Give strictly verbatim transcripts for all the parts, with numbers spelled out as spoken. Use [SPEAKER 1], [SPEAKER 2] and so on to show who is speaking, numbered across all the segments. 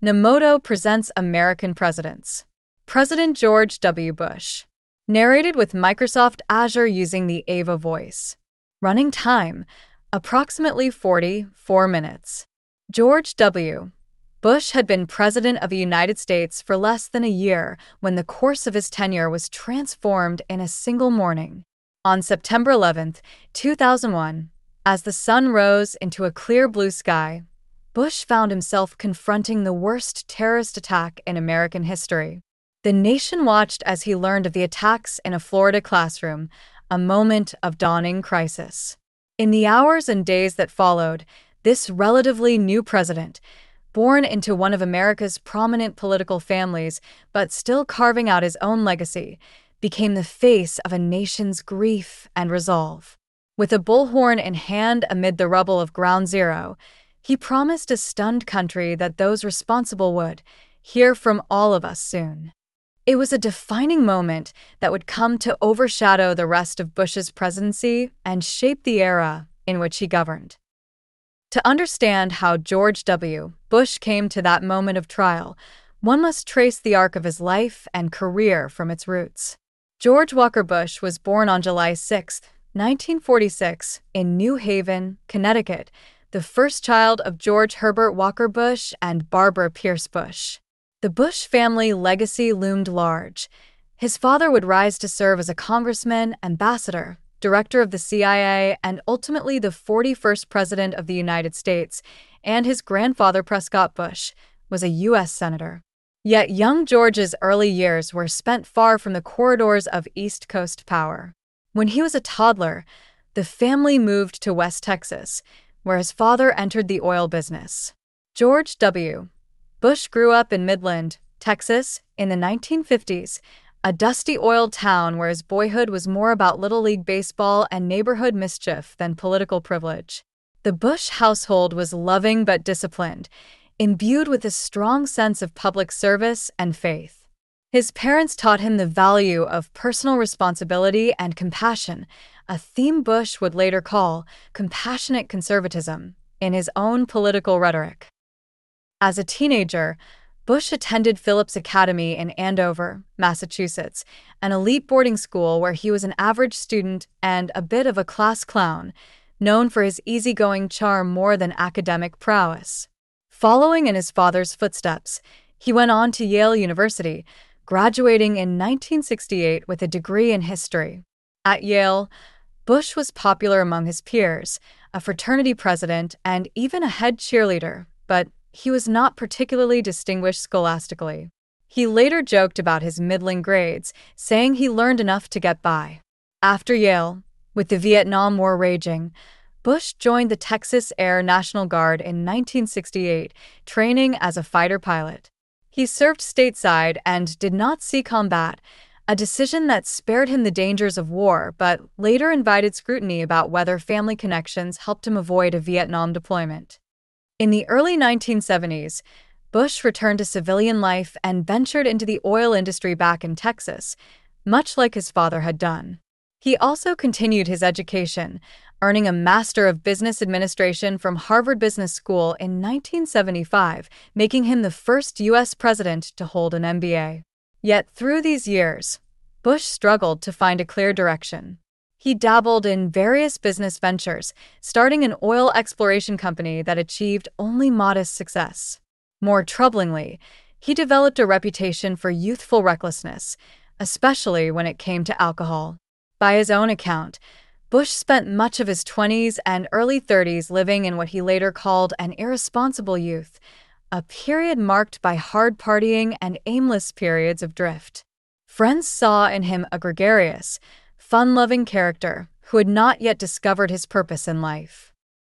[SPEAKER 1] Nemoto presents American Presidents. President George W. Bush. Narrated with Microsoft Azure using the Ava voice. Running time, approximately forty-four minutes. George W. Bush had been President of the United States for less than a year when the course of his tenure was transformed in a single morning. On September eleventh, two thousand one, as the sun rose into a clear blue sky, Bush found himself confronting the worst terrorist attack in American history. The nation watched as he learned of the attacks in a Florida classroom, a moment of dawning crisis. In the hours and days that followed, this relatively new president, born into one of America's prominent political families but still carving out his own legacy, became the face of a nation's grief and resolve. With a bullhorn in hand amid the rubble of Ground Zero, he promised a stunned country that those responsible would hear from all of us soon. It was a defining moment that would come to overshadow the rest of Bush's presidency and shape the era in which he governed. To understand how George W. Bush came to that moment of trial, one must trace the arc of his life and career from its roots. George Walker Bush was born on July sixth, nineteen forty-six, in New Haven, Connecticut, the first child of George Herbert Walker Bush and Barbara Pierce Bush. The Bush family legacy loomed large. His father would rise to serve as a congressman, ambassador, director of the C I A, and ultimately the forty-first president of the United States, and his grandfather, Prescott Bush, was a U S senator. Yet young George's early years were spent far from the corridors of East Coast power. When he was a toddler, the family moved to West Texas, where his father entered the oil business. George W. Bush grew up in Midland, Texas, in the nineteen fifties, a dusty oil town where his boyhood was more about Little League baseball and neighborhood mischief than political privilege. The Bush household was loving but disciplined, imbued with a strong sense of public service and faith. His parents taught him the value of personal responsibility and compassion, a theme Bush would later call compassionate conservatism in his own political rhetoric. As a teenager, Bush attended Phillips Academy in Andover, Massachusetts, an elite boarding school where he was an average student and a bit of a class clown, known for his easygoing charm more than academic prowess. Following in his father's footsteps, he went on to Yale University, graduating in nineteen sixty-eight with a degree in history. At Yale, Bush was popular among his peers, a fraternity president, and even a head cheerleader, but he was not particularly distinguished scholastically. He later joked about his middling grades, saying he learned enough to get by. After Yale, with the Vietnam War raging, Bush joined the Texas Air National Guard in nineteen sixty-eight, training as a fighter pilot. He served stateside and did not see combat, a decision that spared him the dangers of war but later invited scrutiny about whether family connections helped him avoid a Vietnam deployment. In the early nineteen seventies, Bush returned to civilian life and ventured into the oil industry back in Texas, much like his father had done. He also continued his education, earning a Master of Business Administration from Harvard Business School in nineteen seventy-five, making him the first U S president to hold an M B A. Yet through these years, Bush struggled to find a clear direction. He dabbled in various business ventures, starting an oil exploration company that achieved only modest success. More troublingly, he developed a reputation for youthful recklessness, especially when it came to alcohol. By his own account, Bush spent much of his twenties and early thirties living in what he later called an irresponsible youth, a period marked by hard partying and aimless periods of drift. Friends saw in him a gregarious, fun-loving character who had not yet discovered his purpose in life.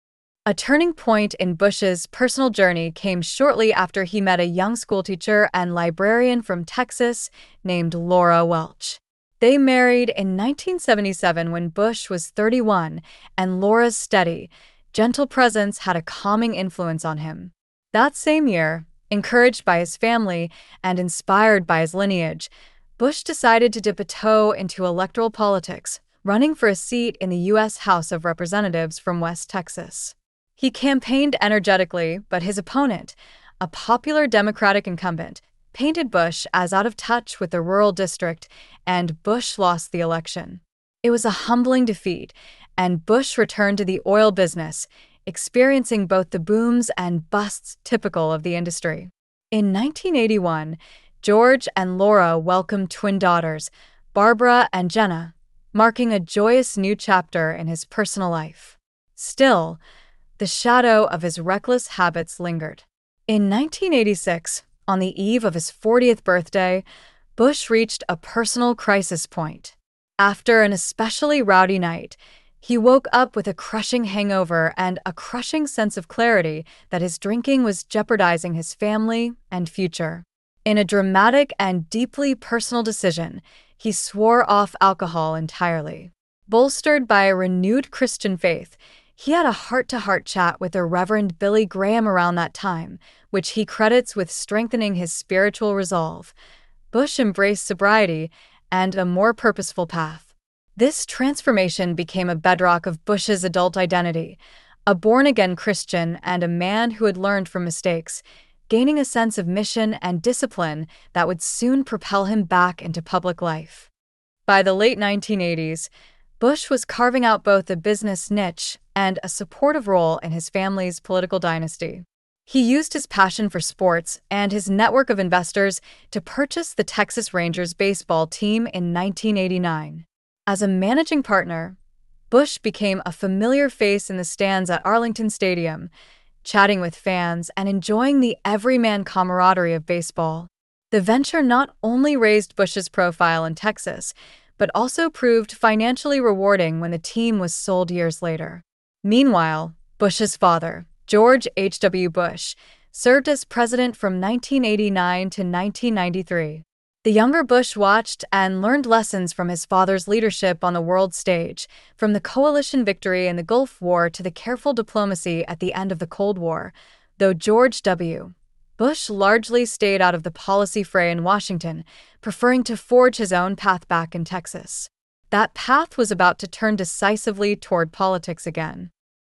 [SPEAKER 1] A turning point in Bush's personal journey came shortly after he met a young schoolteacher and librarian from Texas named Laura Welch. They married in nineteen seventy-seven when Bush was thirty-one, and Laura's steady, gentle presence had a calming influence on him. That same year, encouraged by his family and inspired by his lineage, Bush decided to dip a toe into electoral politics, running for a seat in the U S House of Representatives from West Texas. He campaigned energetically, but his opponent, a popular Democratic incumbent, painted Bush as out of touch with the rural district, and Bush lost the election. It was a humbling defeat, and Bush returned to the oil business, experiencing both the booms and busts typical of the industry. In nineteen eighty-one, George and Laura welcomed twin daughters, Barbara and Jenna, marking a joyous new chapter in his personal life. Still, the shadow of his reckless habits lingered. In nineteen eighty-six, on the eve of his fortieth birthday, Bush reached a personal crisis point. After an especially rowdy night, he woke up with a crushing hangover and a crushing sense of clarity that his drinking was jeopardizing his family and future. In a dramatic and deeply personal decision, he swore off alcohol entirely. Bolstered by a renewed Christian faith, he had a heart-to-heart chat with the Reverend Billy Graham around that time, which he credits with strengthening his spiritual resolve. Bush embraced sobriety and a more purposeful path. This transformation became a bedrock of Bush's adult identity, a born-again Christian and a man who had learned from mistakes, gaining a sense of mission and discipline that would soon propel him back into public life. By the late nineteen eighties, Bush was carving out both a business niche and a supportive role in his family's political dynasty. He used his passion for sports and his network of investors to purchase the Texas Rangers baseball team in nineteen eighty-nine. As a managing partner, Bush became a familiar face in the stands at Arlington Stadium, chatting with fans and enjoying the everyman camaraderie of baseball. The venture not only raised Bush's profile in Texas, but also proved financially rewarding when the team was sold years later. Meanwhile, Bush's father, George H W. Bush, served as president from nineteen eighty-nine to nineteen ninety-three. The younger Bush watched and learned lessons from his father's leadership on the world stage, from the coalition victory in the Gulf War to the careful diplomacy at the end of the Cold War, though George W. Bush largely stayed out of the policy fray in Washington, preferring to forge his own path back in Texas. That path was about to turn decisively toward politics again.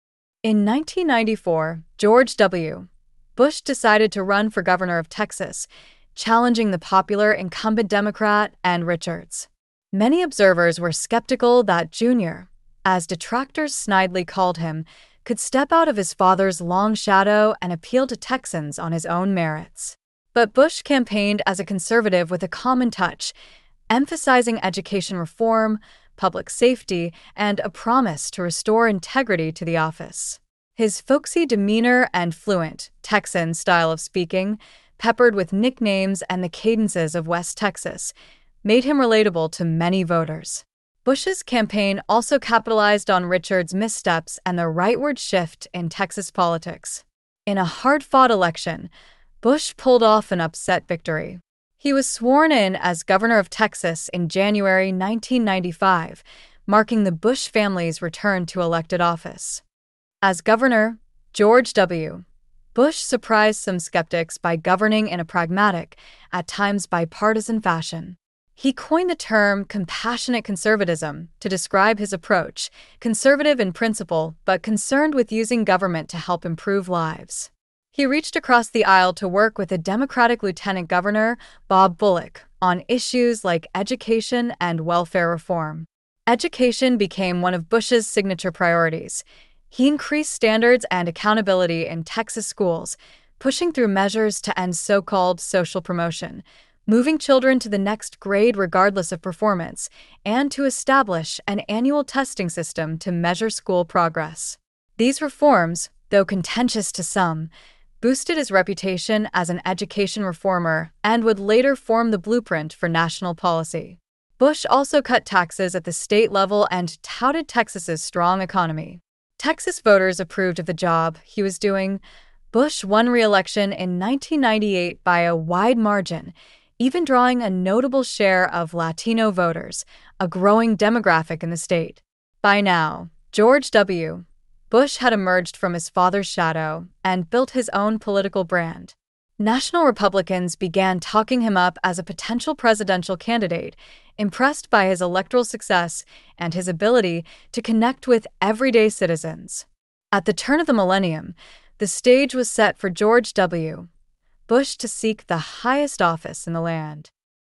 [SPEAKER 1] In nineteen ninety-four, George W. Bush decided to run for governor of Texas, challenging the popular incumbent Democrat Ann Richards. Many observers were skeptical that Junior, as detractors snidely called him, could step out of his father's long shadow and appeal to Texans on his own merits. But Bush campaigned as a conservative with a common touch, emphasizing education reform, public safety, and a promise to restore integrity to the office. His folksy demeanor and fluent Texan style of speaking, peppered with nicknames and the cadences of West Texas, made him relatable to many voters. Bush's campaign also capitalized on Richards' missteps and the rightward shift in Texas politics. In a hard-fought election, Bush pulled off an upset victory. He was sworn in as governor of Texas in January nineteen ninety-five, marking the Bush family's return to elected office. As governor, George W. Bush surprised some skeptics by governing in a pragmatic, at times bipartisan fashion. He coined the term compassionate conservatism to describe his approach, conservative in principle but concerned with using government to help improve lives. He reached across the aisle to work with a Democratic Lieutenant Governor, Bob Bullock, on issues like education and welfare reform. Education became one of Bush's signature priorities. He increased standards and accountability in Texas schools, pushing through measures to end so-called social promotion, moving children to the next grade regardless of performance, and to establish an annual testing system to measure school progress. These reforms, though contentious to some, boosted his reputation as an education reformer and would later form the blueprint for national policy. Bush also cut taxes at the state level and touted Texas's strong economy. Texas voters approved of the job he was doing. Bush won re-election in nineteen ninety-eight by a wide margin, even drawing a notable share of Latino voters, a growing demographic in the state. By now, George W. Bush had emerged from his father's shadow and built his own political brand. National Republicans began talking him up as a potential presidential candidate, impressed by his electoral success and his ability to connect with everyday citizens. At the turn of the millennium, the stage was set for George W. Bush to seek the highest office in the land.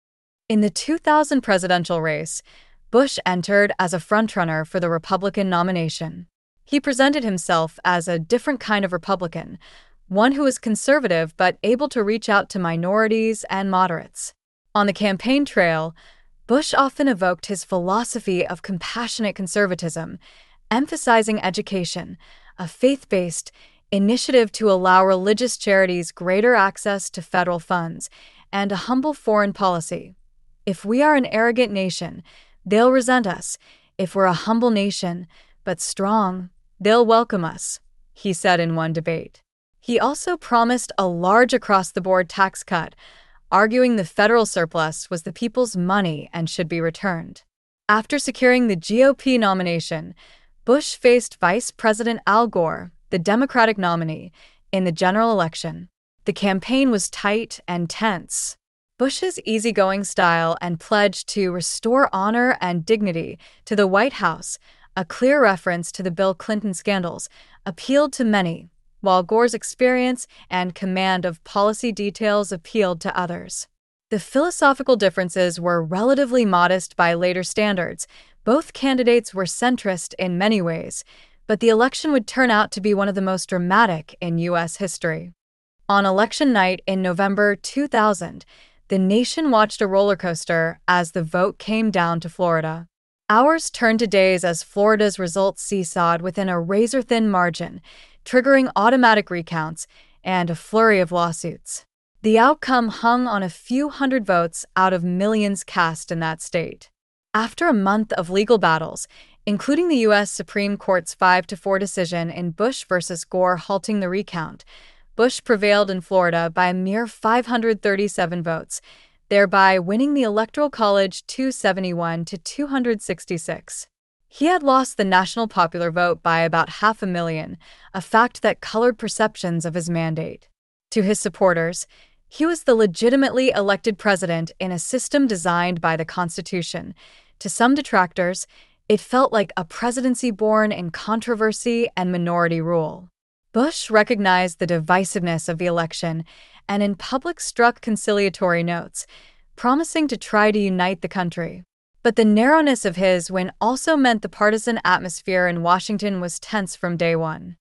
[SPEAKER 1] In the two thousand presidential race, Bush entered as a frontrunner for the Republican nomination. He presented himself as a different kind of Republican, one who was conservative but able to reach out to minorities and moderates. On the campaign trail, Bush often evoked his philosophy of compassionate conservatism, emphasizing education, a faith-based initiative to allow religious charities greater access to federal funds, and a humble foreign policy. If we are an arrogant nation, they'll resent us. If we're a humble nation, but strong, they'll welcome us, he said in one debate. He also promised a large across-the-board tax cut, arguing the federal surplus was the people's money and should be returned. After securing the G O P nomination, Bush faced Vice President Al Gore, the Democratic nominee, in the general election. The campaign was tight and tense. Bush's easygoing style and pledge to restore honor and dignity to the White House, a clear reference to the Bill Clinton scandals, appealed to many, while Gore's experience and command of policy details appealed to others. The philosophical differences were relatively modest by later standards. Both candidates were centrist in many ways, but the election would turn out to be one of the most dramatic in U S history. On election night in November two thousand, the nation watched a roller coaster as the vote came down to Florida. Hours turned to days as Florida's results seesawed within a razor-thin margin, triggering automatic recounts and a flurry of lawsuits. The outcome hung on a few hundred votes out of millions cast in that state. After a month of legal battles, including the U S Supreme Court's five to four decision in Bush versus Gore halting the recount, Bush prevailed in Florida by a mere five hundred thirty-seven votes, thereby winning the Electoral College two seventy-one to two hundred sixty-six. He had lost the national popular vote by about half a million, a fact that colored perceptions of his mandate. To his supporters, he was the legitimately elected president in a system designed by the Constitution. To some detractors, it felt like a presidency born in controversy and minority rule. Bush recognized the divisiveness of the election and in public struck conciliatory notes, promising to try to unite the country. But the narrowness of his win also meant the partisan atmosphere in Washington was tense from day one.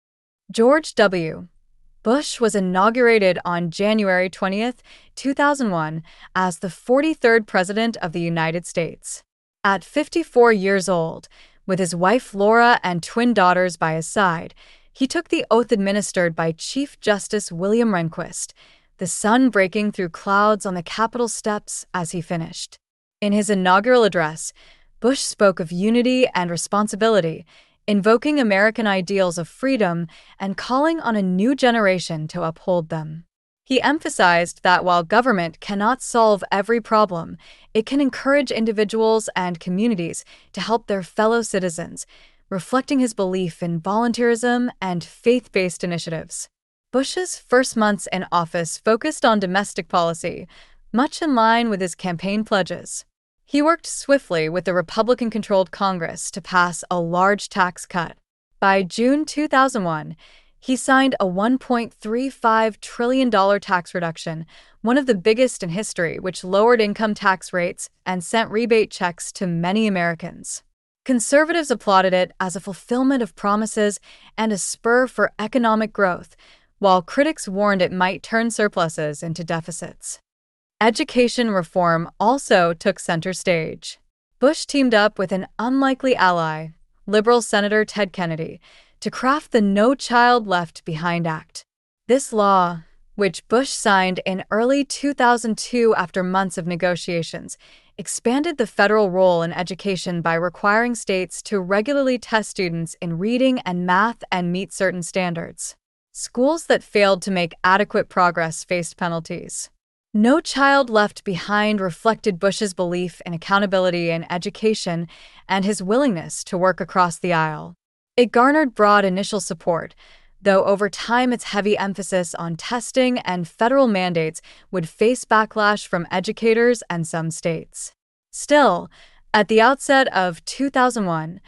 [SPEAKER 1] George W. Bush was inaugurated on January twentieth, two thousand one, as the forty-third President of the United States. At fifty-four years old, with his wife Laura and twin daughters by his side, he took the oath administered by Chief Justice William Rehnquist, the sun breaking through clouds on the Capitol steps as he finished. In his inaugural address, Bush spoke of unity and responsibility, invoking American ideals of freedom and calling on a new generation to uphold them. He emphasized that while government cannot solve every problem, it can encourage individuals and communities to help their fellow citizens, reflecting his belief in volunteerism and faith-based initiatives. Bush's first months in office focused on domestic policy, much in line with his campaign pledges. He worked swiftly with the Republican-controlled Congress to pass a large tax cut. By June two thousand one, he signed a one point three five trillion dollars tax reduction, one of the biggest in history, which lowered income tax rates and sent rebate checks to many Americans. Conservatives applauded it as a fulfillment of promises and a spur for economic growth, while critics warned it might turn surpluses into deficits. Education reform also took center stage. Bush teamed up with an unlikely ally, liberal Senator Ted Kennedy, to craft the No Child Left Behind Act. This law, which Bush signed in early two thousand two after months of negotiations, expanded the federal role in education by requiring states to regularly test students in reading and math and meet certain standards. Schools that failed to make adequate progress faced penalties. No Child Left Behind reflected Bush's belief in accountability in education and his willingness to work across the aisle. It garnered broad initial support, though over time its heavy emphasis on testing and federal mandates would face backlash from educators and some states. Still, at the outset of two thousand one,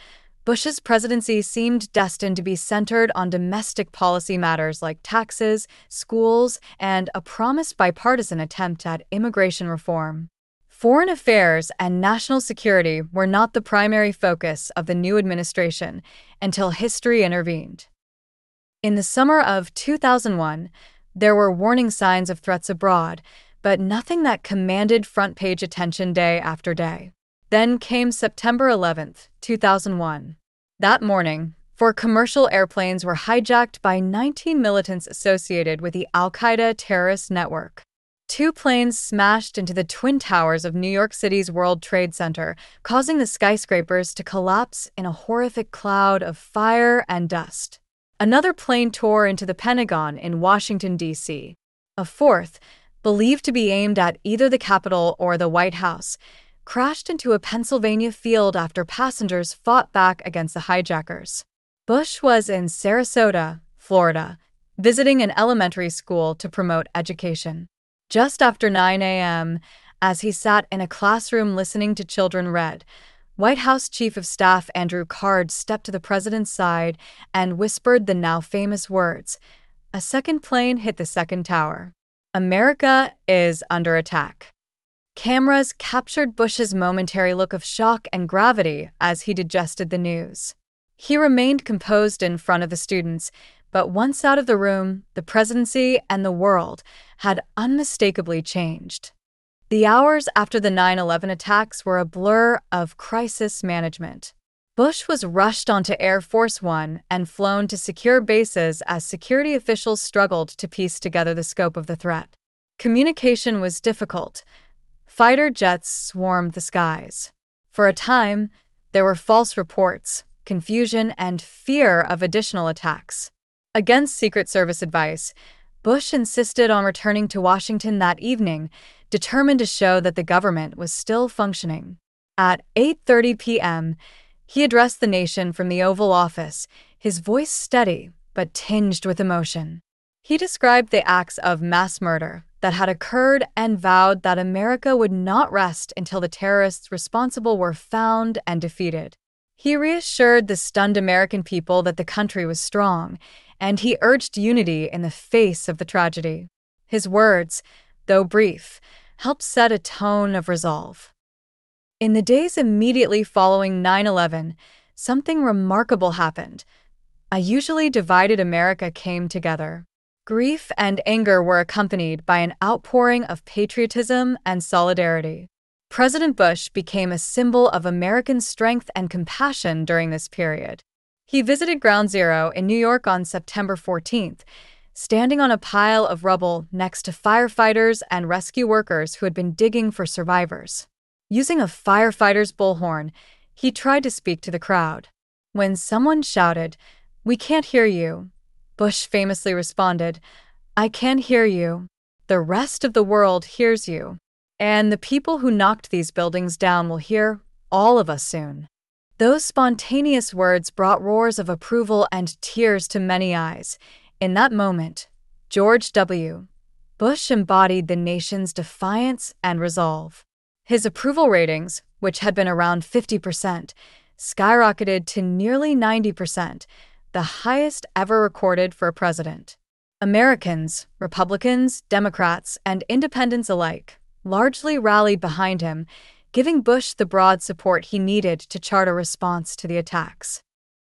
[SPEAKER 1] Bush's presidency seemed destined to be centered on domestic policy matters like taxes, schools, and a promised bipartisan attempt at immigration reform. Foreign affairs and national security were not the primary focus of the new administration until history intervened. In the summer of two thousand one, there were warning signs of threats abroad, but nothing that commanded front-page attention day after day. Then came September eleventh, two thousand one. That morning, four commercial airplanes were hijacked by nineteen militants associated with the al-Qaeda terrorist network. Two planes smashed into the Twin Towers of New York City's World Trade Center, causing the skyscrapers to collapse in a horrific cloud of fire and dust. Another plane tore into the Pentagon in Washington, D C A fourth, believed to be aimed at either the Capitol or the White House, crashed into a Pennsylvania field after passengers fought back against the hijackers. Bush was in Sarasota, Florida, visiting an elementary school to promote education. Just after nine a.m., as he sat in a classroom listening to children read, White House Chief of Staff Andrew Card stepped to the president's side and whispered the now famous words, "A second plane hit the second tower. America is under attack." Cameras captured Bush's momentary look of shock and gravity as he digested the news. He remained composed in front of the students, but once out of the room, the presidency and the world had unmistakably changed. The hours after the nine eleven attacks were a blur of crisis management. Bush was rushed onto Air Force One and flown to secure bases as security officials struggled to piece together the scope of the threat. Communication was difficult. Fighter jets swarmed the skies. For a time, there were false reports, confusion, and fear of additional attacks. Against Secret Service advice, Bush insisted on returning to Washington that evening, determined to show that the government was still functioning. At eight thirty p.m., he addressed the nation from the Oval Office, his voice steady but tinged with emotion. He described the acts of mass murder that had occurred and vowed that America would not rest until the terrorists responsible were found and defeated. He reassured the stunned American people that the country was strong, and he urged unity in the face of the tragedy. His words, though brief, helped set a tone of resolve. In the days immediately following nine eleven, something remarkable happened. A usually divided America came together. Grief and anger were accompanied by an outpouring of patriotism and solidarity. President Bush became a symbol of American strength and compassion during this period. He visited Ground Zero in New York on September fourteenth, standing on a pile of rubble next to firefighters and rescue workers who had been digging for survivors. Using a firefighter's bullhorn, he tried to speak to the crowd. When someone shouted, "We can't hear you," Bush famously responded, "I can hear you. The rest of the world hears you. And the people who knocked these buildings down will hear all of us soon." Those spontaneous words brought roars of approval and tears to many eyes. In that moment, George W. Bush embodied the nation's defiance and resolve. His approval ratings, which had been around fifty percent, skyrocketed to nearly ninety percent, the highest ever recorded for a president. Americans, Republicans, Democrats, and independents alike, largely rallied behind him, giving Bush the broad support he needed to chart a response to the attacks.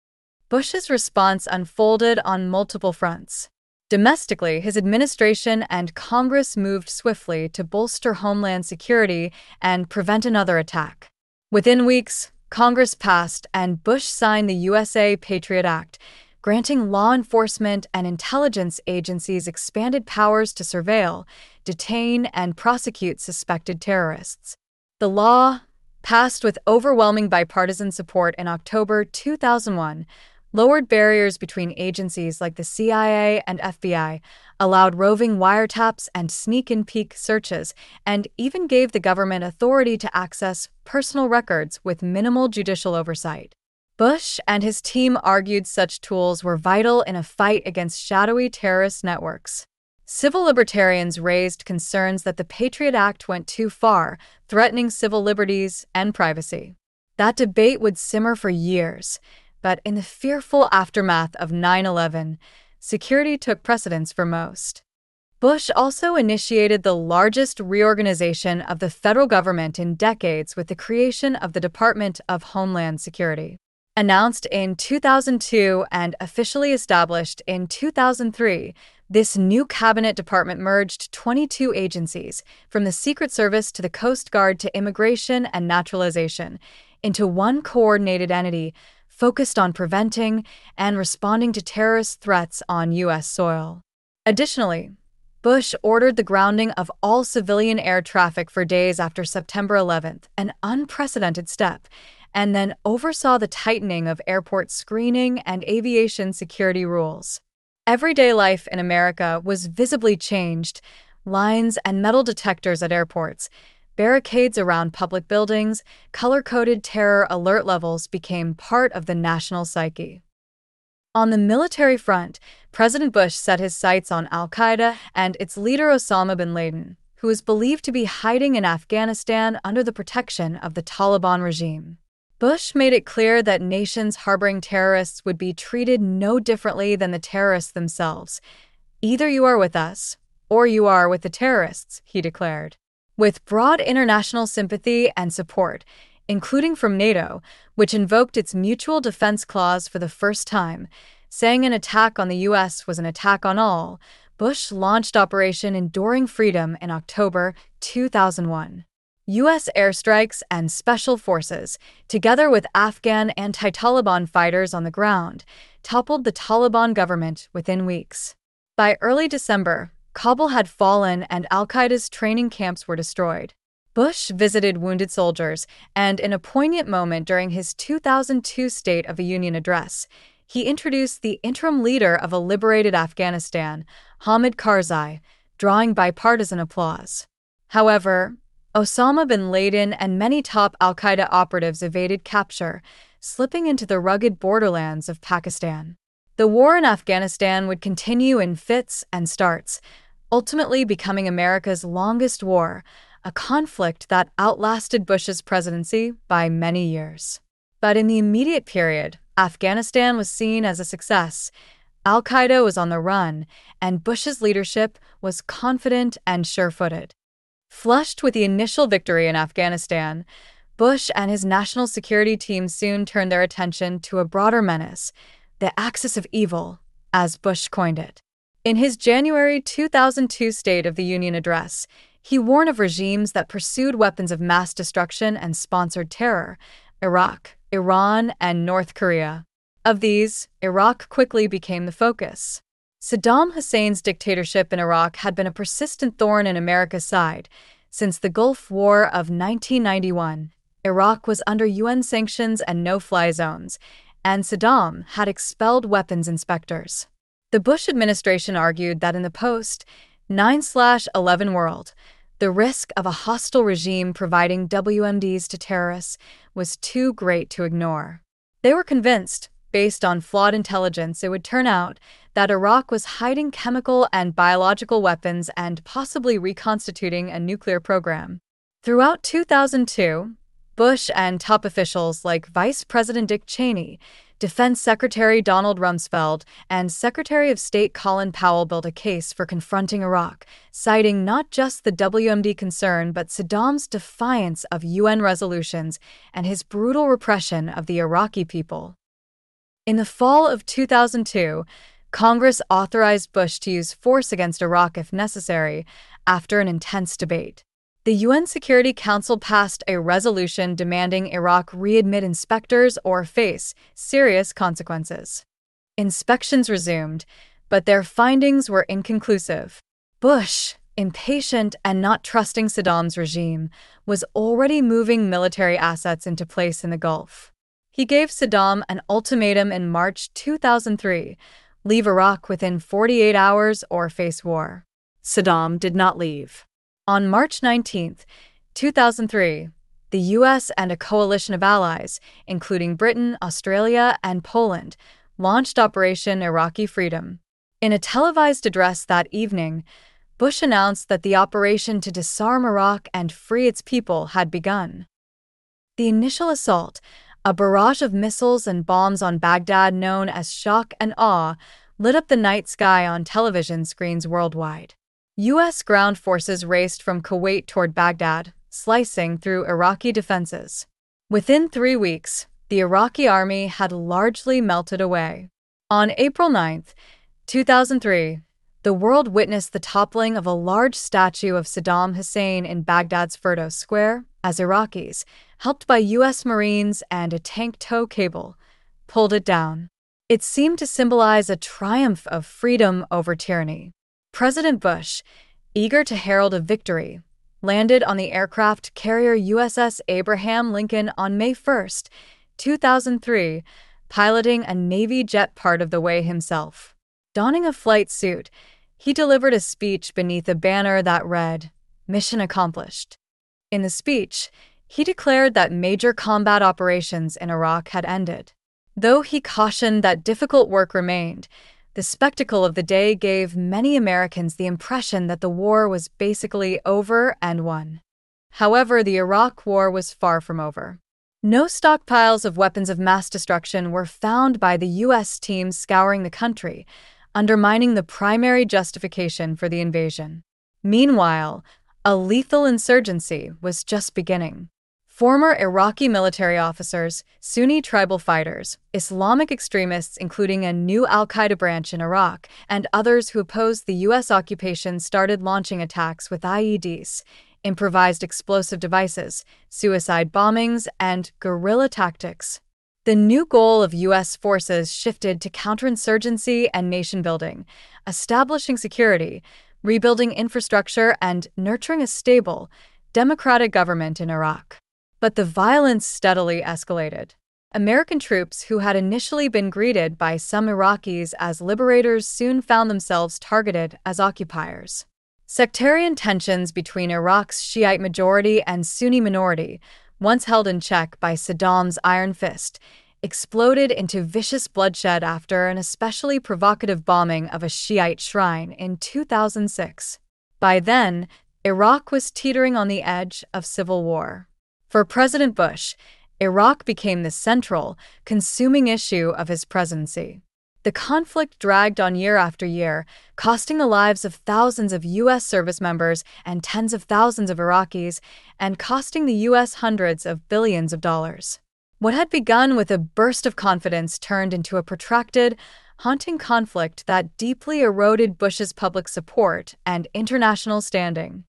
[SPEAKER 1] Bush's response unfolded on multiple fronts. Domestically, his administration and Congress moved swiftly to bolster homeland security and prevent another attack. Within weeks, Congress passed and Bush signed the U S A Patriot Act, granting law enforcement and intelligence agencies expanded powers to surveil, detain, and prosecute suspected terrorists. The law, passed with overwhelming bipartisan support in October two thousand one, lowered barriers between agencies like the C I A and F B I, allowed roving wiretaps and sneak-and-peek searches, and even gave the government authority to access personal records with minimal judicial oversight. Bush and his team argued such tools were vital in a fight against shadowy terrorist networks. Civil libertarians raised concerns that the Patriot Act went too far, threatening civil liberties and privacy. That debate would simmer for years. But in the fearful aftermath of nine eleven, security took precedence for most. Bush also initiated the largest reorganization of the federal government in decades with the creation of the Department of Homeland Security. Announced in two thousand two and officially established in two thousand three, this new cabinet department merged twenty-two agencies, from the Secret Service to the Coast Guard to Immigration and Naturalization, into one coordinated entity focused on preventing and responding to terrorist threats on U S soil. Additionally, Bush ordered the grounding of all civilian air traffic for days after September eleventh, an unprecedented step, and then oversaw the tightening of airport screening and aviation security rules. Everyday life in America was visibly changed. Lines and metal detectors at airports, barricades around public buildings, color-coded terror alert levels became part of the national psyche. On the military front, President Bush set his sights on al-Qaeda and its leader Osama bin Laden, who is believed to be hiding in Afghanistan under the protection of the Taliban regime. Bush made it clear that nations harboring terrorists would be treated no differently than the terrorists themselves. Either you are with us, or you are with the terrorists, he declared. With broad international sympathy and support, including from NATO, which invoked its Mutual Defense Clause for the first time, saying an attack on the U S was an attack on all, Bush launched Operation Enduring Freedom in October two thousand one. U S airstrikes and special forces, together with Afghan anti-Taliban fighters on the ground, toppled the Taliban government within weeks. By early December, Kabul had fallen and al-Qaeda's training camps were destroyed. Bush visited wounded soldiers, and in a poignant moment during his two thousand two State of the Union address, he introduced the interim leader of a liberated Afghanistan, Hamid Karzai, drawing bipartisan applause. However, Osama bin Laden and many top al-Qaeda operatives evaded capture, slipping into the rugged borderlands of Pakistan. The war in Afghanistan would continue in fits and starts, ultimately becoming America's longest war, a conflict that outlasted Bush's presidency by many years. But in the immediate period, Afghanistan was seen as a success. Al-Qaeda was on the run, and Bush's leadership was confident and sure-footed. Flushed with the initial victory in Afghanistan, Bush and his national security team soon turned their attention to a broader menace, the axis of evil, as Bush coined it. In his January two thousand two State of the Union address, he warned of regimes that pursued weapons of mass destruction and sponsored terror: Iraq, Iran, and North Korea. Of these, Iraq quickly became the focus. Saddam Hussein's dictatorship in Iraq had been a persistent thorn in America's side. Since the Gulf War of nineteen ninety-one, Iraq was under U N sanctions and no-fly zones, and Saddam had expelled weapons inspectors. The Bush administration argued that in the post nine eleven world, the risk of a hostile regime providing W M Ds to terrorists was too great to ignore. They were convinced, based on flawed intelligence, it would turn out that Iraq was hiding chemical and biological weapons and possibly reconstituting a nuclear program. Throughout two thousand two, Bush and top officials like Vice President Dick Cheney, Defense Secretary Donald Rumsfeld, and Secretary of State Colin Powell built a case for confronting Iraq, citing not just the W M D concern but Saddam's defiance of U N resolutions and his brutal repression of the Iraqi people. In the fall of two thousand two, Congress authorized Bush to use force against Iraq if necessary, after an intense debate. The U N Security Council passed a resolution demanding Iraq readmit inspectors or face serious consequences. Inspections resumed, but their findings were inconclusive. Bush, impatient and not trusting Saddam's regime, was already moving military assets into place in the Gulf. He gave Saddam an ultimatum in March two thousand three, leave Iraq within forty-eight hours or face war. Saddam did not leave. On March nineteenth, two thousand three, the U S and a coalition of allies, including Britain, Australia, and Poland, launched Operation Iraqi Freedom. In a televised address that evening, Bush announced that the operation to disarm Iraq and free its people had begun. The initial assault, A barrage of missiles and bombs on Baghdad, known as shock and awe, lit up the night sky on television screens worldwide. U S ground forces raced from Kuwait toward Baghdad, slicing through Iraqi defenses. Within three weeks, the Iraqi army had largely melted away. On April ninth, two thousand three, the world witnessed the toppling of a large statue of Saddam Hussein in Baghdad's Firdos Square as Iraqis, helped by U S Marines and a tank tow cable, pulled it down. It seemed to symbolize a triumph of freedom over tyranny. President Bush, eager to herald a victory, landed on the aircraft carrier U S S Abraham Lincoln on May first, two thousand three, piloting a Navy jet part of the way himself. Donning a flight suit, he delivered a speech beneath a banner that read, "Mission accomplished." In the speech, he declared that major combat operations in Iraq had ended. Though he cautioned that difficult work remained, the spectacle of the day gave many Americans the impression that the war was basically over and won. However, the Iraq War was far from over. No stockpiles of weapons of mass destruction were found by the U S teams scouring the country, undermining the primary justification for the invasion. Meanwhile, a lethal insurgency was just beginning. Former Iraqi military officers, Sunni tribal fighters, Islamic extremists including a new al-Qaeda branch in Iraq, and others who opposed the U S occupation started launching attacks with I E Ds, improvised explosive devices, suicide bombings, and guerrilla tactics. The new goal of U S forces shifted to counterinsurgency and nation-building, establishing security, rebuilding infrastructure, and nurturing a stable, democratic government in Iraq. But the violence steadily escalated. American troops who had initially been greeted by some Iraqis as liberators soon found themselves targeted as occupiers. Sectarian tensions between Iraq's Shiite majority and Sunni minority, once held in check by Saddam's iron fist, exploded into vicious bloodshed after an especially provocative bombing of a Shiite shrine in two thousand six. By then, Iraq was teetering on the edge of civil war. For President Bush, Iraq became the central, consuming issue of his presidency. The conflict dragged on year after year, costing the lives of thousands of U S service members and tens of thousands of Iraqis, and costing the U S hundreds of billions of dollars. What had begun with a burst of confidence turned into a protracted, haunting conflict that deeply eroded Bush's public support and international standing.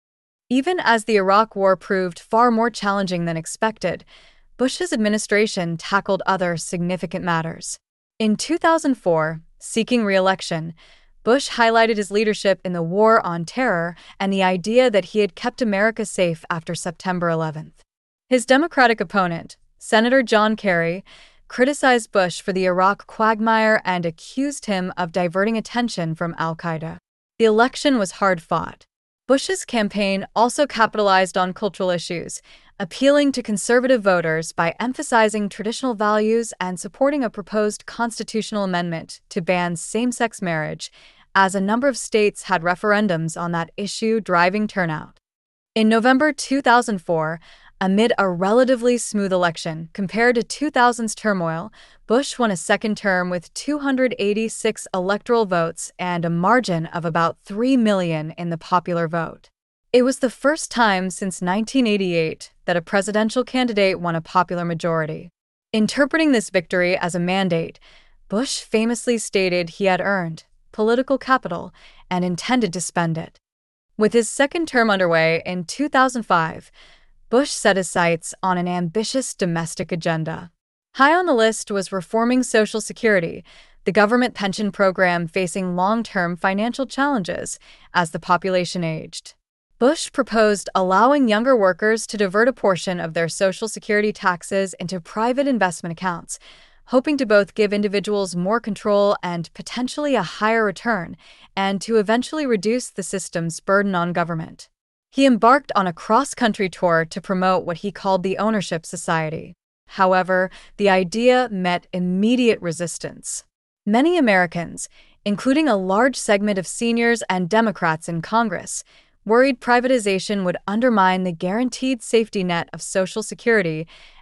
[SPEAKER 1] Even as the Iraq War proved far more challenging than expected, Bush's administration tackled other significant matters. In two thousand four, seeking re-election, Bush highlighted his leadership in the war on terror and the idea that he had kept America safe after September eleventh. His Democratic opponent, Senator John Kerry, criticized Bush for the Iraq quagmire and accused him of diverting attention from al-Qaeda. The election was hard-fought. Bush's campaign also capitalized on cultural issues, appealing to conservative voters by emphasizing traditional values and supporting a proposed constitutional amendment to ban same-sex marriage, as a number of states had referendums on that issue driving turnout. In November two thousand four, amid a relatively smooth election compared to two thousand's turmoil, Bush won a second term with two hundred eighty-six electoral votes and a margin of about three million in the popular vote. It was the first time since nineteen eighty-eight that a presidential candidate won a popular majority. Interpreting this victory as a mandate, Bush famously stated he had earned political capital and intended to spend it. With his second term underway in two thousand five, Bush set his sights on an ambitious domestic agenda. High on the list was reforming Social Security, the government pension program facing long-term financial challenges as the population aged. Bush proposed allowing younger workers to divert a portion of their Social Security taxes into private investment accounts, hoping to both give individuals more control and potentially a higher return, and to eventually reduce the system's burden on government. He embarked on a cross-country tour to promote what he called the Ownership Society. However, the idea met immediate resistance. Many Americans, including a large segment of seniors and Democrats in Congress, worried privatization would undermine the guaranteed safety net of Social Security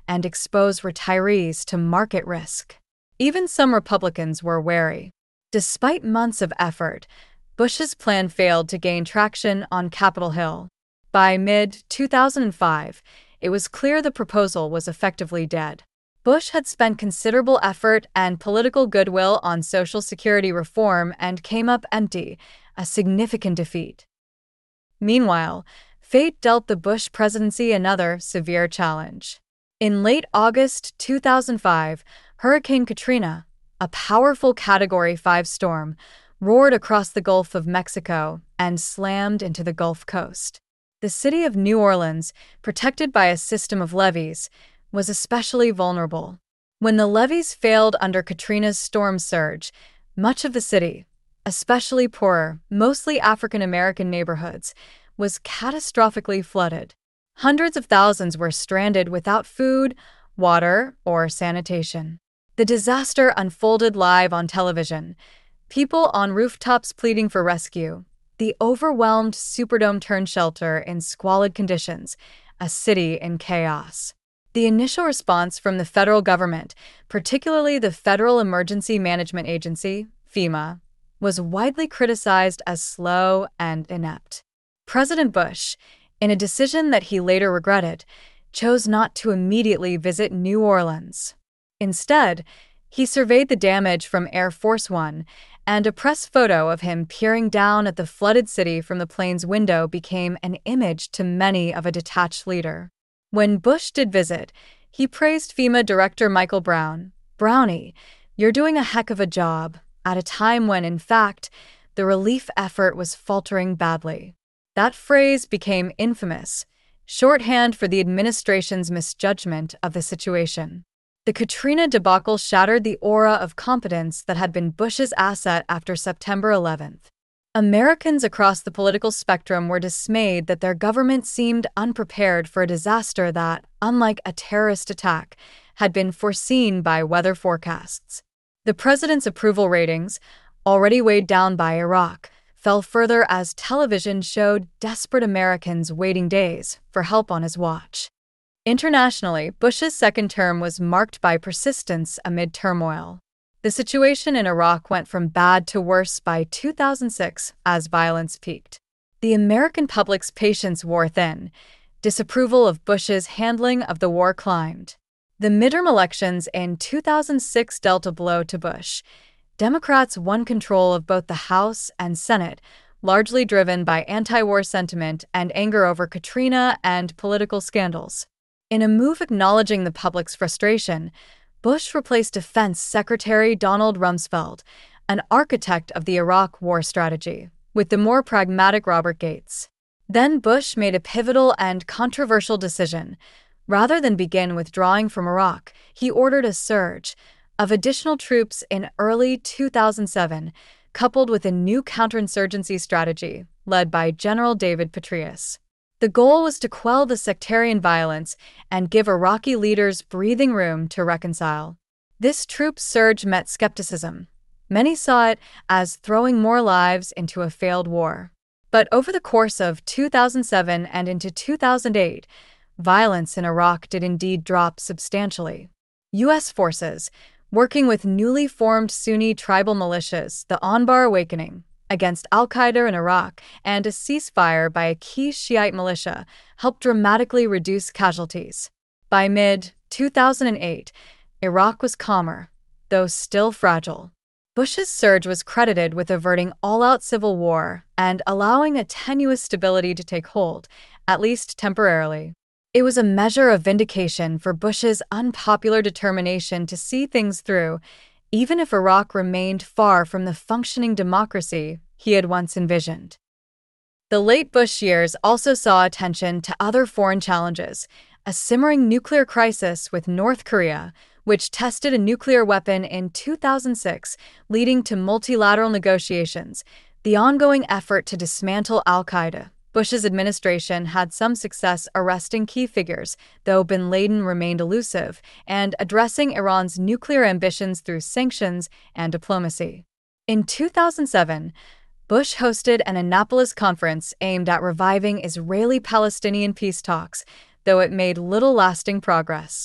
[SPEAKER 1] and expose retirees to market risk. Even some Republicans were wary. Despite months of effort, Bush's plan failed to gain traction on Capitol Hill. By mid two thousand five, it was clear the proposal was effectively dead. Bush had spent considerable effort and political goodwill on Social Security reform and came up empty, a significant defeat. Meanwhile, fate dealt the Bush presidency another severe challenge. In late August two thousand five, Hurricane Katrina, a powerful Category five storm, roared across the Gulf of Mexico and slammed into the Gulf Coast. The city of New Orleans, protected by a system of levees, was especially vulnerable. When the levees failed under Katrina's storm surge, much of the city, especially poorer, mostly African-American neighborhoods, was catastrophically flooded. Hundreds of thousands were stranded without food, water, or sanitation. The disaster unfolded live on television, people on rooftops pleading for rescue, the overwhelmed Superdome turned shelter in squalid conditions, a city in chaos. The initial response from the federal government, particularly the Federal Emergency Management Agency, FEMA, was widely criticized as slow and inept. President Bush, in a decision that he later regretted, chose not to immediately visit New Orleans. Instead, he surveyed the damage from Air Force One, and a press photo of him peering down at the flooded city from the plane's window became an image to many of a detached leader. When Bush did visit, he praised FEMA Director Michael Brown. "Brownie, you're doing a heck of a job," at a time when, in fact, the relief effort was faltering badly. That phrase became infamous, shorthand for the administration's misjudgment of the situation. The Katrina debacle shattered the aura of competence that had been Bush's asset after September eleventh. Americans across the political spectrum were dismayed that their government seemed unprepared for a disaster that, unlike a terrorist attack, had been foreseen by weather forecasts. The president's approval ratings, already weighed down by Iraq, fell further as television showed desperate Americans waiting days for help on his watch. Internationally, Bush's second term was marked by persistence amid turmoil. The situation in Iraq went from bad to worse by two thousand six as violence peaked. The American public's patience wore thin. Disapproval of Bush's handling of the war climbed. The midterm elections in two thousand six dealt a blow to Bush. Democrats won control of both the House and Senate, largely driven by anti-war sentiment and anger over Katrina and political scandals. In a move acknowledging the public's frustration, Bush replaced Defense Secretary Donald Rumsfeld, an architect of the Iraq war strategy, with the more pragmatic Robert Gates. Then Bush made a pivotal and controversial decision. Rather than begin withdrawing from Iraq, he ordered a surge of additional troops in early two thousand seven, coupled with a new counterinsurgency strategy led by General David Petraeus. The goal was to quell the sectarian violence and give Iraqi leaders breathing room to reconcile. This troop surge met skepticism. Many saw it as throwing more lives into a failed war. But over the course of two thousand seven and into two thousand eight, violence in Iraq did indeed drop substantially. U S forces, working with newly formed Sunni tribal militias, the Anbar Awakening, against al-Qaeda in Iraq, and a ceasefire by a key Shiite militia helped dramatically reduce casualties. By mid two thousand eight, Iraq was calmer, though still fragile. Bush's surge was credited with averting all-out civil war and allowing a tenuous stability to take hold, at least temporarily. It was a measure of vindication for Bush's unpopular determination to see things through, even if Iraq remained far from the functioning democracy he had once envisioned. The late Bush years also saw attention to other foreign challenges, a simmering nuclear crisis with North Korea, which tested a nuclear weapon in two thousand six, leading to multilateral negotiations, the ongoing effort to dismantle al-Qaeda. Bush's administration had some success arresting key figures, though bin Laden remained elusive, and addressing Iran's nuclear ambitions through sanctions and diplomacy. In two thousand seven, Bush hosted an Annapolis conference aimed at reviving Israeli-Palestinian peace talks, though it made little lasting progress.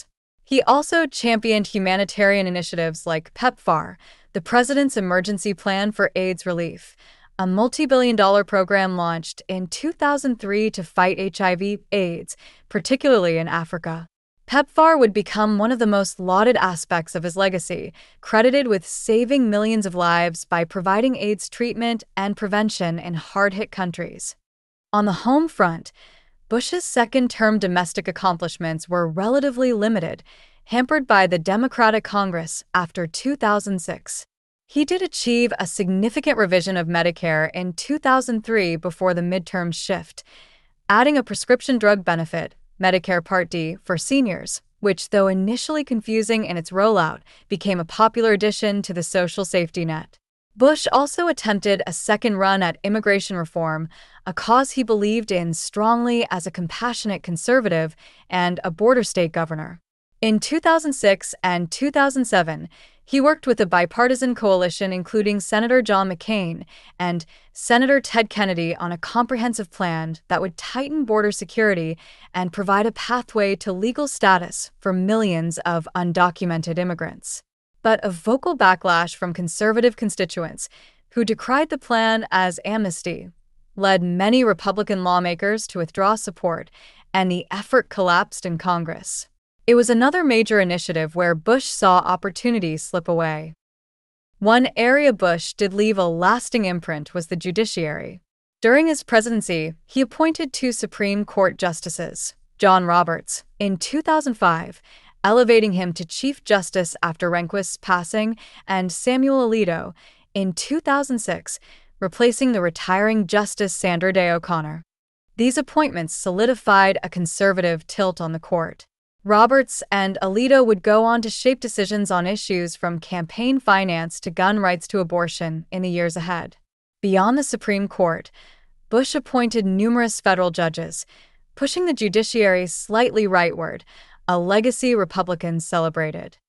[SPEAKER 1] He also championed humanitarian initiatives like PEPFAR, the President's Emergency Plan for AIDS Relief, a multi-billion dollar program launched in two thousand three to fight H I V/AIDS, particularly in Africa. PEPFAR would become one of the most lauded aspects of his legacy, credited with saving millions of lives by providing AIDS treatment and prevention in hard-hit countries. On the home front, Bush's second-term domestic accomplishments were relatively limited, hampered by the Democratic Congress after two thousand six. He did achieve a significant revision of Medicare in two thousand three before the midterm shift, adding a prescription drug benefit, Medicare Part D, for seniors, which, though initially confusing in its rollout, became a popular addition to the social safety net. Bush also attempted a second run at immigration reform, a cause he believed in strongly as a compassionate conservative and a border state governor. In two thousand six and two thousand seven, he worked with a bipartisan coalition including Senator John McCain and Senator Ted Kennedy on a comprehensive plan that would tighten border security and provide a pathway to legal status for millions of undocumented immigrants. But a vocal backlash from conservative constituents, who decried the plan as amnesty, led many Republican lawmakers to withdraw support, and the effort collapsed in Congress. It was another major initiative where Bush saw opportunities slip away. One area Bush did leave a lasting imprint was the judiciary. During his presidency, he appointed two Supreme Court justices, John Roberts, in two thousand five, elevating him to Chief Justice after Rehnquist's passing, and Samuel Alito, in two thousand six, replacing the retiring Justice Sandra Day O'Connor. These appointments solidified a conservative tilt on the court. Roberts and Alito would go on to shape decisions on issues from campaign finance to gun rights to abortion in the years ahead. Beyond the Supreme Court, Bush appointed numerous federal judges, pushing the judiciary slightly rightward, a legacy Republicans celebrated.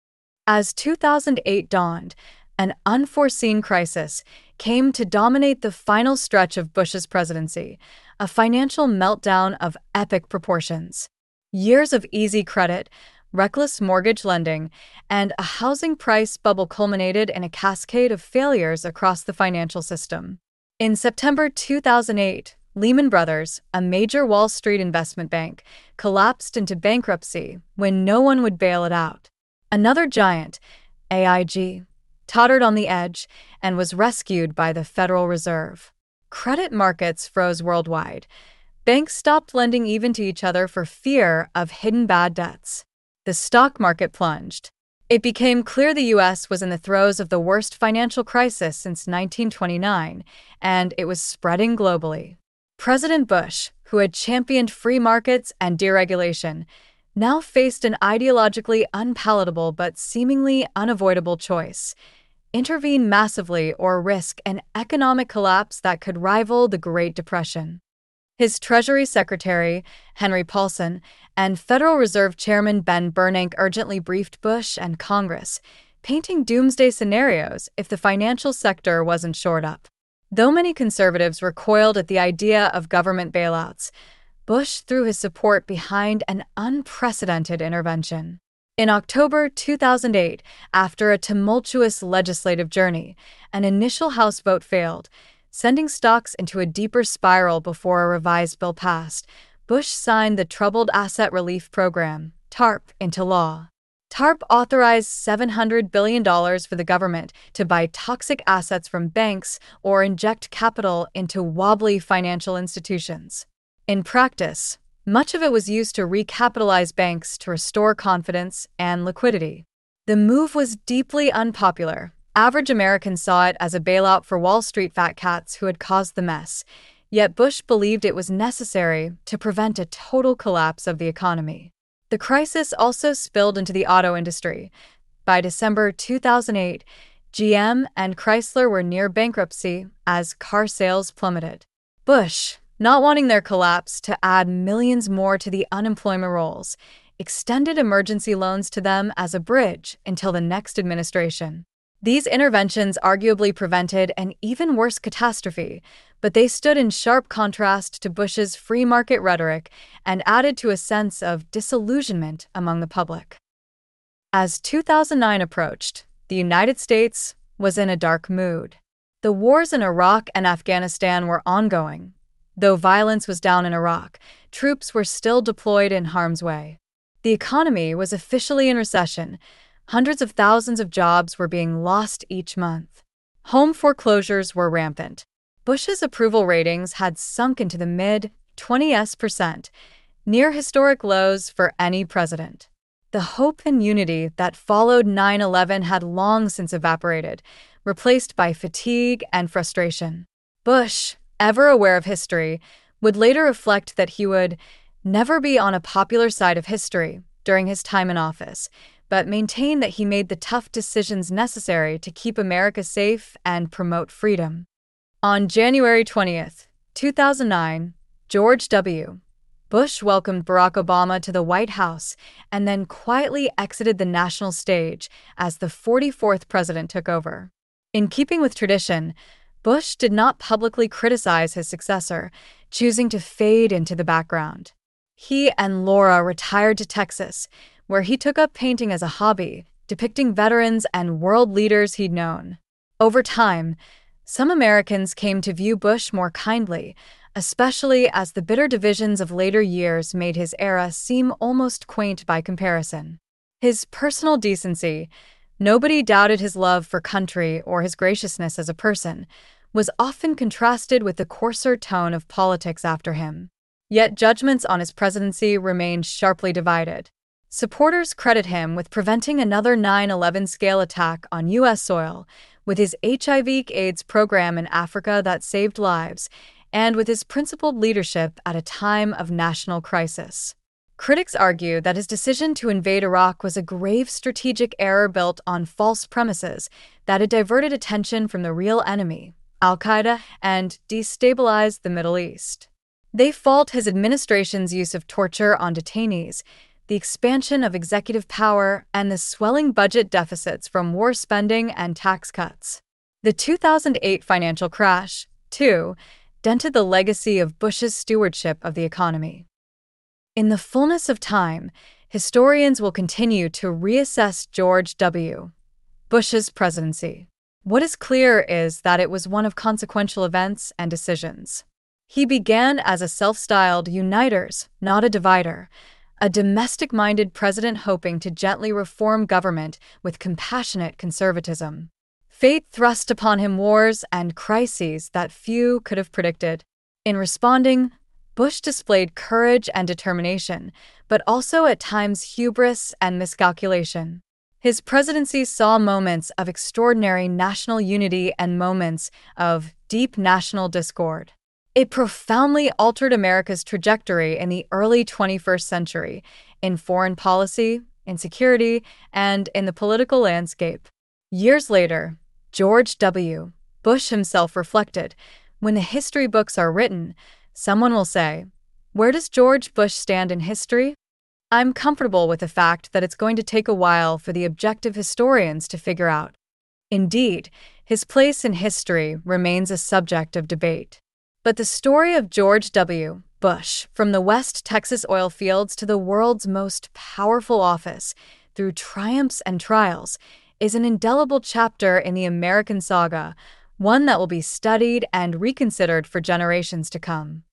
[SPEAKER 1] As two thousand eight dawned, an unforeseen crisis came to dominate the final stretch of Bush's presidency, a financial meltdown of epic proportions. Years of easy credit, reckless mortgage lending, and a housing price bubble culminated in a cascade of failures across the financial system. In September two thousand eight, Lehman Brothers, a major Wall Street investment bank, collapsed into bankruptcy when no one would bail it out. Another giant, A I G, tottered on the edge and was rescued by the Federal Reserve. Credit markets froze worldwide. Banks stopped lending even to each other for fear of hidden bad debts. The stock market plunged. It became clear the U S was in the throes of the worst financial crisis since nineteen twenty-nine, and it was spreading globally. President Bush, who had championed free markets and deregulation, now faced an ideologically unpalatable but seemingly unavoidable choice: intervene massively or risk an economic collapse that could rival the Great Depression. His Treasury Secretary, Henry Paulson, and Federal Reserve Chairman Ben Bernanke urgently briefed Bush and Congress, painting doomsday scenarios if the financial sector wasn't shored up. Though many conservatives recoiled at the idea of government bailouts, Bush threw his support behind an unprecedented intervention. In October two thousand eight, after a tumultuous legislative journey, an initial House vote failed, sending stocks into a deeper spiral before a revised bill passed. Bush signed the Troubled Asset Relief Program, TARP, into law. TARP authorized seven hundred billion dollars for the government to buy toxic assets from banks or inject capital into wobbly financial institutions. In practice, much of it was used to recapitalize banks to restore confidence and liquidity. The move was deeply unpopular. Average Americans saw it as a bailout for Wall Street fat cats who had caused the mess, yet Bush believed it was necessary to prevent a total collapse of the economy. The crisis also spilled into the auto industry. By December two thousand eight, G M and Chrysler were near bankruptcy as car sales plummeted. Bush, not wanting their collapse to add millions more to the unemployment rolls, extended emergency loans to them as a bridge until the next administration. These interventions arguably prevented an even worse catastrophe, but they stood in sharp contrast to Bush's free market rhetoric and added to a sense of disillusionment among the public. As two thousand nine approached, the United States was in a dark mood. The wars in Iraq and Afghanistan were ongoing. Though violence was down in Iraq, troops were still deployed in harm's way. The economy was officially in recession. Hundreds of thousands of jobs were being lost each month. Home foreclosures were rampant. Bush's approval ratings had sunk into the mid twenties percent, near historic lows for any president. The hope and unity that followed nine eleven had long since evaporated, replaced by fatigue and frustration. Bush, ever aware of history, would later reflect that he would never be on a popular side of history during his time in office, but maintain that he made the tough decisions necessary to keep America safe and promote freedom. On January twentieth, two thousand nine, George W. Bush welcomed Barack Obama to the White House and then quietly exited the national stage as the forty-fourth president took over. In keeping with tradition, Bush did not publicly criticize his successor, choosing to fade into the background. He and Laura retired to Texas, where he took up painting as a hobby, depicting veterans and world leaders he'd known. Over time, some Americans came to view Bush more kindly, especially as the bitter divisions of later years made his era seem almost quaint by comparison. His personal decency, nobody doubted his love for country or his graciousness as a person, was often contrasted with the coarser tone of politics after him. Yet judgments on his presidency remained sharply divided. Supporters credit him with preventing another nine eleven scale attack on U S soil, with his H I V/AIDS program in Africa that saved lives, and with his principled leadership at a time of national crisis. Critics argue that his decision to invade Iraq was a grave strategic error built on false premises that had diverted attention from the real enemy, al-Qaeda, and destabilized the Middle East. They fault his administration's use of torture on detainees, the expansion of executive power, and the swelling budget deficits from war spending and tax cuts. The two thousand eight financial crash, too, dented the legacy of Bush's stewardship of the economy. In the fullness of time, historians will continue to reassess George W. Bush's presidency. What is clear is that it was one of consequential events and decisions. He began as a self-styled uniter, not a divider, a domestic-minded president hoping to gently reform government with compassionate conservatism. Fate thrust upon him wars and crises that few could have predicted. In responding, Bush displayed courage and determination, but also at times hubris and miscalculation. His presidency saw moments of extraordinary national unity and moments of deep national discord. It profoundly altered America's trajectory in the early twenty-first century, in foreign policy, in security, and in the political landscape. Years later, George W. Bush himself reflected, when the history books are written, someone will say, "Where does George Bush stand in history?" I'm comfortable with the fact that it's going to take a while for the objective historians to figure out. Indeed, his place in history remains a subject of debate. But the story of George W. Bush, from the West Texas oil fields to the world's most powerful office, through triumphs and trials, is an indelible chapter in the American saga, one that will be studied and reconsidered for generations to come.